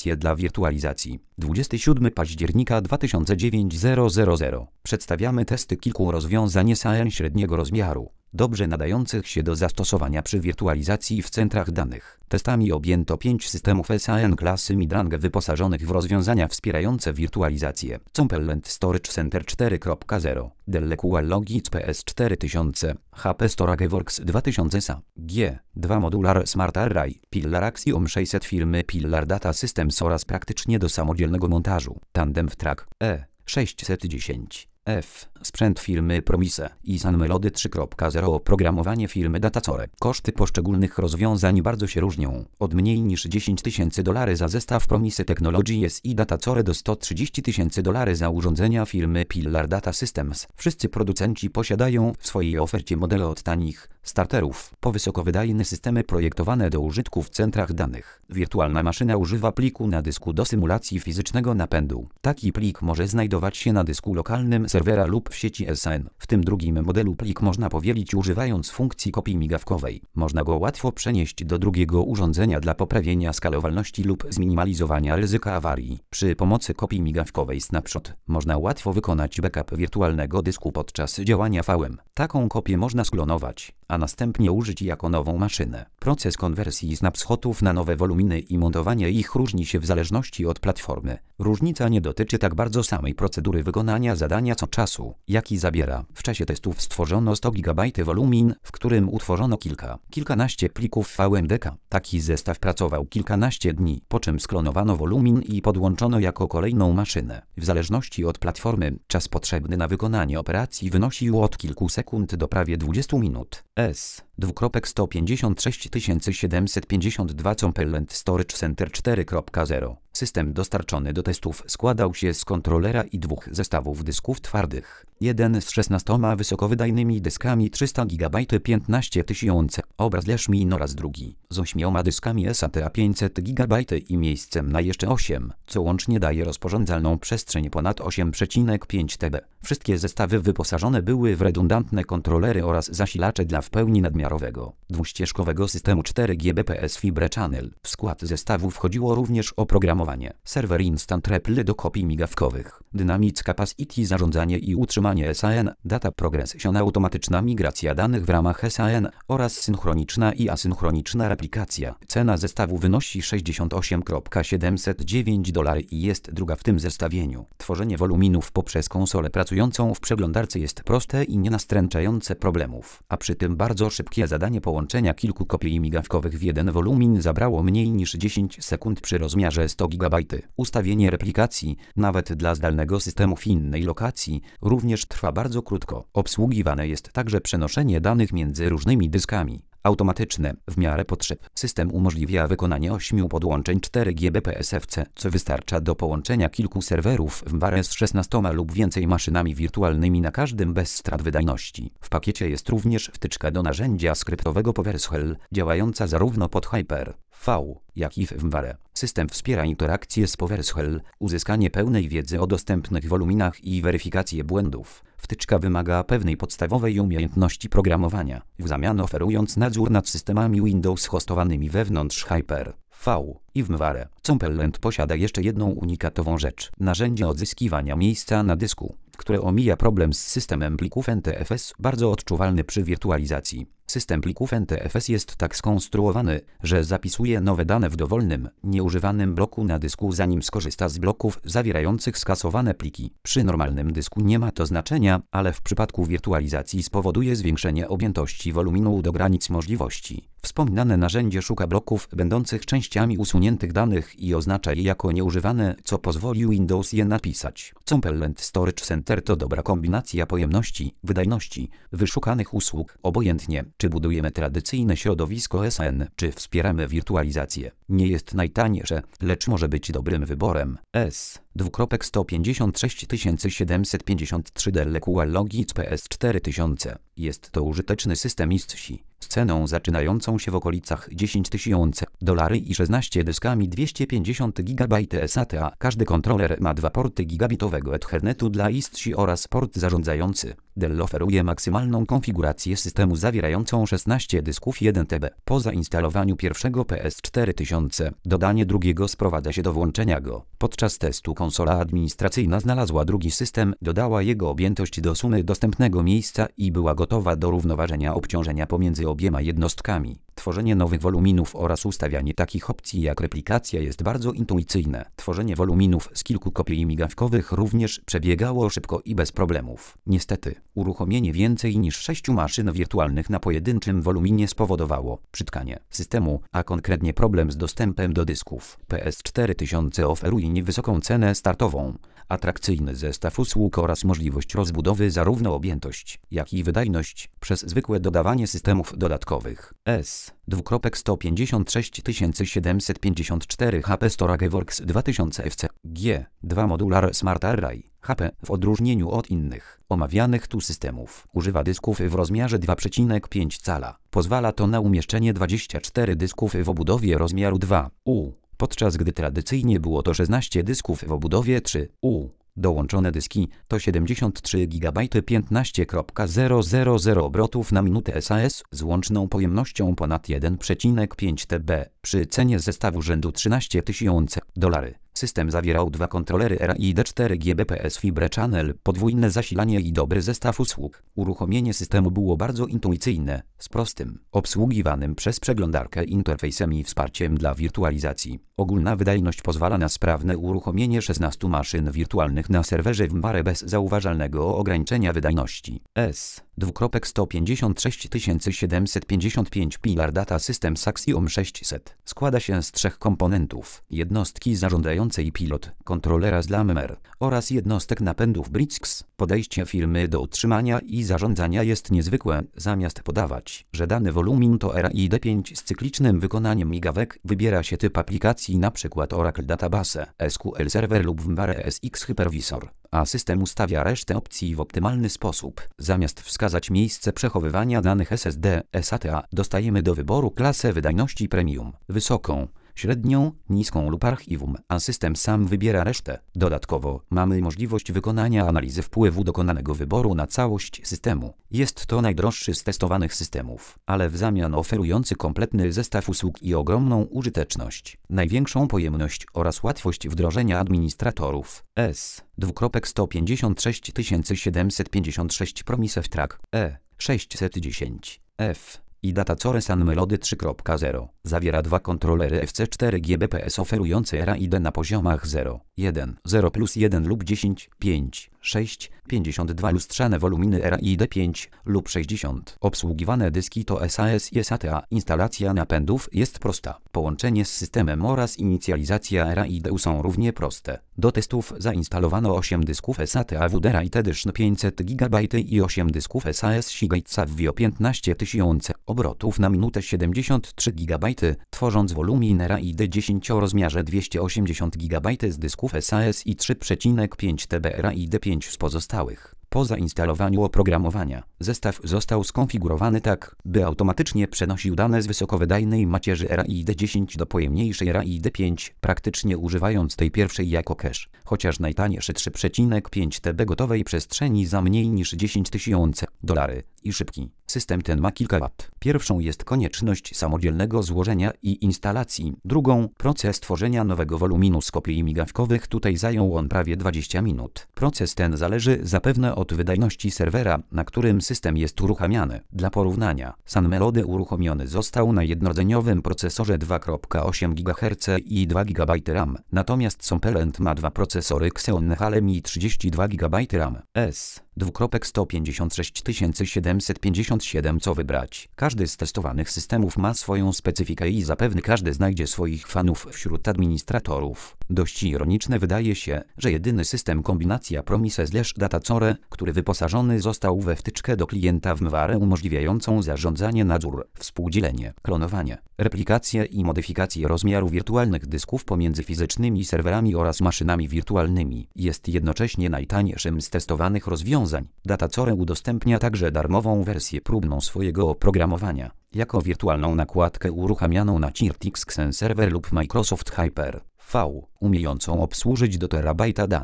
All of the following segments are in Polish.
aplikacje dla wirtualizacji. 27 października 2009 Przedstawiamy testy kilku rozwiązań SAN średniego rozmiaru, dobrze nadających się do zastosowania przy wirtualizacji w centrach danych. Testami objęto 5 systemów SAN klasy Midrange wyposażonych w rozwiązania wspierające wirtualizację. Component Storage Center 4.0, Dell QualLogix PS4000, HP StorageWorks 2000 SA, G2 Modular Smart Array, Pillar Axiom 600 firmy Pillar Data Systems oraz praktycznie do samodzielnego montażu. Tandem Track E610. Sprzęt firmy Promise i Sun Melody 3.0 oprogramowanie firmy Datacore. Koszty poszczególnych rozwiązań bardzo się różnią. Od mniej niż $10,000 za zestaw Promise Technologies i Datacore do $130,000 za urządzenia firmy Pillar Data Systems. Wszyscy producenci posiadają w swojej ofercie modele od tanich starterów po wysokowydajne systemy projektowane do użytku w centrach danych. Wirtualna maszyna używa pliku na dysku do symulacji fizycznego napędu. Taki plik może znajdować się na dysku lokalnym serwera lub w sieci SAN. W tym drugim modelu plik można powielić używając funkcji kopii migawkowej. Można go łatwo przenieść do drugiego urządzenia dla poprawienia skalowalności lub zminimalizowania ryzyka awarii. Przy pomocy kopii migawkowej Snapshot można łatwo wykonać backup wirtualnego dysku podczas działania VM. Taką kopię można sklonować, a następnie użyć jako nową maszynę. Proces konwersji snapshotów na nowe woluminy i montowania ich różni się w zależności od platformy. Różnica nie dotyczy tak bardzo samej procedury wykonania zadania co czasu, jaki zabiera. W czasie testów stworzono 100 GB wolumin, w którym utworzono kilkanaście plików VMDK. Taki zestaw pracował kilkanaście dni, po czym sklonowano wolumin i podłączono jako kolejną maszynę. W zależności od platformy, czas potrzebny na wykonanie operacji wynosił od kilku sekund do prawie 20 minut. S2.156752 Component Storage Center 4.0. System dostarczony do testów składał się z kontrolera i dwóch zestawów dysków twardych. Jeden z 16 wysokowydajnymi dyskami 300 GB 15000 obraz/min oraz drugi z 8 dyskami SATA 500 GB i miejscem na jeszcze 8, co łącznie daje rozporządzalną przestrzeń ponad 8,5 TB. Wszystkie zestawy wyposażone były w redundantne kontrolery oraz zasilacze dla w pełni nadmiarowego, dwuścieżkowego systemu 4 Gbps Fibre Channel. W skład zestawu wchodziło również oprogramowanie Server Instant Replay do kopii migawkowych, Dynamic Capacity zarządzanie i utrzymanie SAN, Data Progression automatyczna migracja danych w ramach SAN oraz synchroniczna i asynchroniczna replikacja. Cena zestawu wynosi $60,709 i jest druga w tym zestawieniu. Tworzenie woluminów poprzez konsolę pracującą w przeglądarce jest proste i nie nastręczające problemów, a przy tym bardzo szybkie zadanie połączenia kilku kopii migawkowych w jeden wolumin zabrało mniej niż 10 sekund przy rozmiarze 100 GB. Ustawienie replikacji, nawet dla zdalnego systemu w innej lokacji, również trwa bardzo krótko. Obsługiwane jest także przenoszenie danych między różnymi dyskami. Automatyczne, w miarę potrzeb. System umożliwia wykonanie 8 podłączeń 4 Gbps FC, co wystarcza do połączenia kilku serwerów w parę z 16 lub więcej maszynami wirtualnymi na każdym bez strat wydajności. W pakiecie jest również wtyczka do narzędzia skryptowego PowerShell, działająca zarówno pod Hyper-V, jak i w VMware. System wspiera interakcję z PowerShell, uzyskanie pełnej wiedzy o dostępnych woluminach i weryfikację błędów. Wtyczka wymaga pewnej podstawowej umiejętności programowania, w zamian oferując nadzór nad systemami Windows hostowanymi wewnątrz Hyper-V i VMware. Component posiada jeszcze jedną unikatową rzecz. Narzędzie odzyskiwania miejsca na dysku, które omija problem z systemem plików NTFS, bardzo odczuwalny przy wirtualizacji. System plików NTFS jest tak skonstruowany, że zapisuje nowe dane w dowolnym, nieużywanym bloku na dysku, zanim skorzysta z bloków zawierających skasowane pliki. Przy normalnym dysku nie ma to znaczenia, ale w przypadku wirtualizacji spowoduje zwiększenie objętości woluminu do granic możliwości. Wspomniane narzędzie szuka bloków będących częściami usuniętych danych i oznacza je jako nieużywane, co pozwoli Windows je napisać. Component Storage Center to dobra kombinacja pojemności, wydajności, wyszukanych usług, obojętnie czy budujemy tradycyjne środowisko SAN, czy wspieramy wirtualizację. Nie jest najtańsze, lecz może być dobrym wyborem. S2.156753 Dell QualLogix PS4000. Jest to użyteczny system ISCSI z ceną zaczynającą się w okolicach $10,000 i 16 dyskami 250 GB SATA. Każdy kontroler ma 2 porty gigabitowego Ethernetu dla ISCSI oraz port zarządzający. Dell oferuje maksymalną konfigurację systemu zawierającą 16 dysków 1 TB. Po zainstalowaniu pierwszego PS4000, dodanie drugiego sprowadza się do włączenia go. Podczas testu konsola administracyjna znalazła drugi system, dodała jego objętość do sumy dostępnego miejsca i była gotowa do równoważenia obciążenia pomiędzy obiema jednostkami. Tworzenie nowych woluminów oraz ustawianie takich opcji jak replikacja jest bardzo intuicyjne. Tworzenie woluminów z kilku kopii migawkowych również przebiegało szybko i bez problemów. Niestety, uruchomienie więcej niż 6 maszyn wirtualnych na pojedynczym woluminie spowodowało przytkanie systemu, a konkretnie problem z dostępem do dysków. PS4000 oferuje niewysoką cenę startową, atrakcyjny zestaw usług oraz możliwość rozbudowy zarówno objętość, jak i wydajność przez zwykłe dodawanie systemów dodatkowych. S2.156 754 HP StorageWorks 2000 FC G2 Modular Smart Array HP w odróżnieniu od innych omawianych tu systemów używa dysków w rozmiarze 2,5 cala. Pozwala to na umieszczenie 24 dysków w obudowie rozmiaru 2U, podczas gdy tradycyjnie było to 16 dysków w obudowie 3U. Dołączone dyski to 73 GB 15,000 obrotów na minutę SAS z łączną pojemnością ponad 1,5 TB przy cenie zestawu rzędu $13,000. System zawierał dwa kontrolery RAID 4 Gbps Fibre Channel, podwójne zasilanie i dobry zestaw usług. Uruchomienie systemu było bardzo intuicyjne, z prostym, obsługiwanym przez przeglądarkę interfejsem i wsparciem dla wirtualizacji. Ogólna wydajność pozwala na sprawne uruchomienie 16 maszyn wirtualnych na serwerze VMware bez zauważalnego ograniczenia wydajności. S2.156 755 Pillar Data System Axiom 600 składa się z 3 komponentów: jednostki zarządzającej pilot, kontrolera z Lammer oraz jednostek napędów BRICS. Podejście firmy do utrzymania i zarządzania jest niezwykłe. Zamiast podawać, że dany wolumin to RAID 5 z cyklicznym wykonaniem migawek, wybiera się typ aplikacji, np. Oracle Database, SQL Server lub VMware SX Hypervisor, a system ustawia resztę opcji w optymalny sposób. Zamiast wskazać miejsce przechowywania danych SSD, SATA, dostajemy do wyboru klasę wydajności premium, wysoką, średnią, niską lub archiwum, a system sam wybiera resztę. Dodatkowo mamy możliwość wykonania analizy wpływu dokonanego wyboru na całość systemu. Jest to najdroższy z testowanych systemów, ale w zamian oferujący kompletny zestaw usług i ogromną użyteczność, największą pojemność oraz łatwość wdrożenia administratorów. S2.156 756 Promise Track E610 F i Datacore Sun Melody 3.0 zawiera dwa kontrolery FC4 Gbps oferujące RAID na poziomach 0, 1, 0 plus 1 lub 10, 5, 6, 52 lustrzane woluminy RAID 5 lub 60. Obsługiwane dyski to SAS i SATA. Instalacja napędów jest prosta. Połączenie z systemem oraz inicjalizacja RAID są równie proste. Do testów zainstalowano 8 dysków SATA WD-RAID Edition 500 GB i 8 dysków SAS Seagate Savvy o 15,000 obrotów na minutę 73 GB, tworząc wolumin RAID 10 o rozmiarze 280 GB z dysków SAS i 3,5 TB RAID 5 z pozostałych. Po zainstalowaniu oprogramowania, zestaw został skonfigurowany tak, by automatycznie przenosił dane z wysokowydajnej macierzy RAID 10 do pojemniejszej RAID 5, praktycznie używając tej pierwszej jako cache, chociaż najtaniejsze 3,5 TB gotowej przestrzeni za mniej niż $10,000 i szybki. System ten ma kilka wad. Pierwszą jest konieczność samodzielnego złożenia i instalacji. Drugą, proces tworzenia nowego woluminu z kopii migawkowych. Tutaj zajął on prawie 20 minut. Proces ten zależy zapewne od wydajności serwera, na którym system jest uruchamiany. Dla porównania, Sun Melody uruchomiony został na jednordzeniowym procesorze 2,8 GHz i 2 GB RAM. Natomiast Somplent ma dwa procesory Xeon Halem i 32 GB RAM. S2.156 757 Co wybrać? Każdy z testowanych systemów ma swoją specyfikę i zapewne każdy znajdzie swoich fanów wśród administratorów. Dość ironiczne wydaje się, że jedyny system kombinacja Promise/Datacore, który wyposażony został we wtyczkę do klienta VMware umożliwiającą zarządzanie, nadzór, współdzielenie, klonowanie, replikację i modyfikację rozmiaru wirtualnych dysków pomiędzy fizycznymi serwerami oraz maszynami wirtualnymi, jest jednocześnie najtańszym z testowanych rozwiązań. Datacore udostępnia także darmową wersję próbną swojego oprogramowania, jako wirtualną nakładkę uruchamianą na Cirtix Xen Server lub Microsoft Hyper-V, umiejącą obsłużyć do terabajta danych.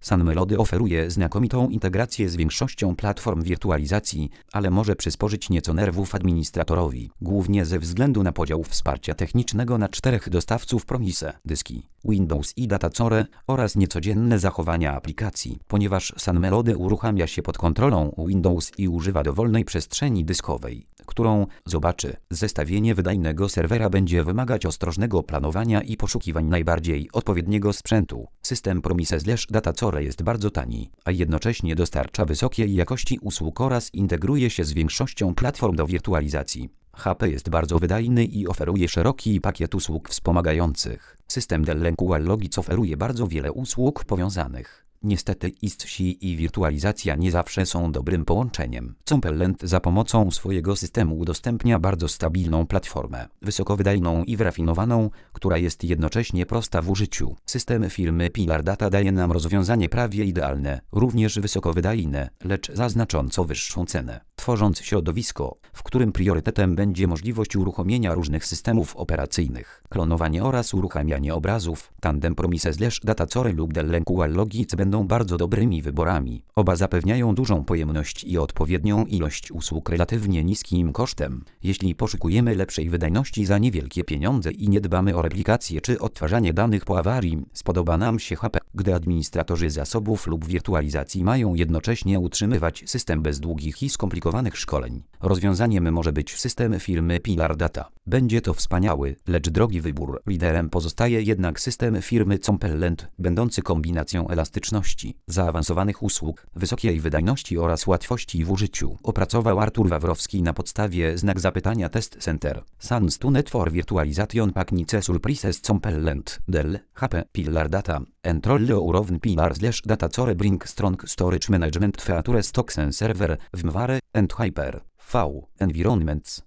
Sun-Melody oferuje znakomitą integrację z większością platform wirtualizacji, ale może przysporzyć nieco nerwów administratorowi, głównie ze względu na podział wsparcia technicznego na 4 dostawców Promise, dyski, Windows i Datacore oraz niecodzienne zachowania aplikacji, ponieważ Sun-Melody uruchamia się pod kontrolą Windows i używa dowolnej przestrzeni dyskowej, którą, zobaczy, zestawienie wydajnego serwera będzie wymagać ostrożnego planowania i poszukiwań najbardziej odpowiedniego sprzętu. System Promise/Datacore jest bardzo tani, a jednocześnie dostarcza wysokiej jakości usług oraz integruje się z większością platform do wirtualizacji. HP jest bardzo wydajny i oferuje szeroki pakiet usług wspomagających. System Dell EqualLogix oferuje bardzo wiele usług powiązanych. Niestety ISC i wirtualizacja nie zawsze są dobrym połączeniem. Compellent za pomocą swojego systemu udostępnia bardzo stabilną platformę, wysokowydajną i wyrafinowaną, która jest jednocześnie prosta w użyciu. System firmy Pilar Data daje nam rozwiązanie prawie idealne, również wysokowydajne, lecz za znacząco wyższą cenę, tworząc środowisko, w którym priorytetem będzie możliwość uruchomienia różnych systemów operacyjnych, klonowanie oraz uruchamianie obrazów. Tandem Promise/Datacore lub Dell EqualLogix będą bardzo dobrymi wyborami. Oba zapewniają dużą pojemność i odpowiednią ilość usług relatywnie niskim kosztem. Jeśli poszukujemy lepszej wydajności za niewielkie pieniądze i nie dbamy o replikację czy odtwarzanie danych po awarii, spodoba nam się HP, gdy administratorzy zasobów lub wirtualizacji mają jednocześnie utrzymywać system bez długich i skomplikowanych szkoleń. Rozwiązaniem może być system firmy Pilar Data. Będzie to wspaniały, lecz drogi wybór. Liderem pozostaje jednak system firmy Compellent, będący kombinacją elastyczności, zaawansowanych usług, wysokiej wydajności oraz łatwości w użyciu. Opracował Artur Wawrowski na podstawie znak zapytania Test Center. Sunstunet for Virtualization Packnice Surprises Compellent, Dell, HP, Pilar Data, Entrolle urowny Pilar/Datacore Bring Strong Storage Management Feature Stocks and Server, Vmware, and Hyper, V, Environments.